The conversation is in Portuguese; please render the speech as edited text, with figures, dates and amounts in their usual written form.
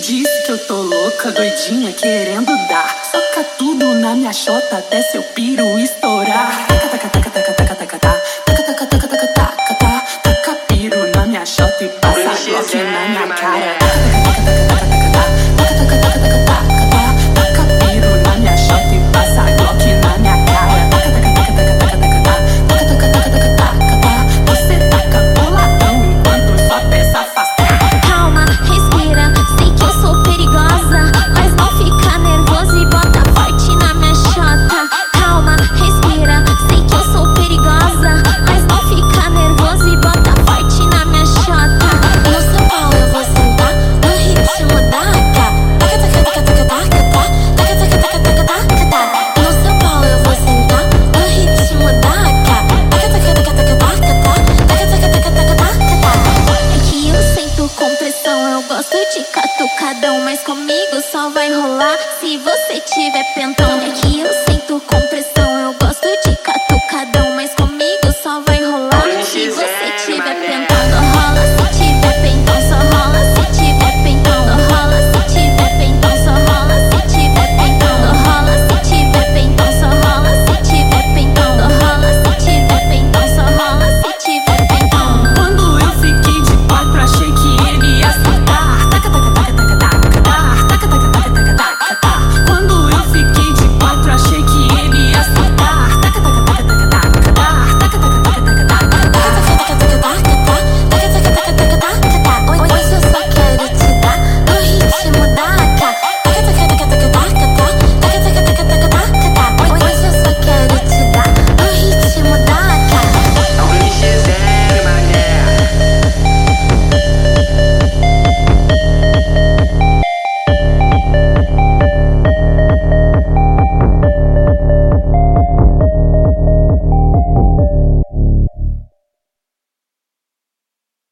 disse que eu tô louca, doidinha, querendo dar. Soca tudo na minha chota até seu piro estourar. Taca, taca, taca, taca, taca, taca, taca, taca, taca, taca, taca, taca, taca, taca piro na minha chota e passa Glock na minha cara. Taca, taca, taca, taca, taca, taca, taca, taca, taca piro na minha chota e passa Glock na minha cara. Taca, taca, taca, taca, taca, taca, taca, taca, taca, taca, taca, taca. Você taca boladão enquanto sua peça afasta. Calma, respira, sei que eu sou perigosa, mas não fica nervoso e bota forte na minha chota. Calma, respira, sei que eu sou perigosa, mas não fica nervoso e bota forte na minha chota. No seu pau eu vou sentar, no ritmo da AK. Taca, taca, taca, taca, taca, taca, taca, taca, taca, taca, taca. No seu pau eu vou sentar, no ritmo da AK. Taca, taca, taca, taca, taca, taca, taca, taca, taca, taca, taca. É que eu sinto com pressão, eu gosto de catucadão, mas comigo só vai rolar se você tiver pentão. É que eu sinto com pressão, eu gosto de catucadão, mas comigo só vai rolar se você tiver pentão.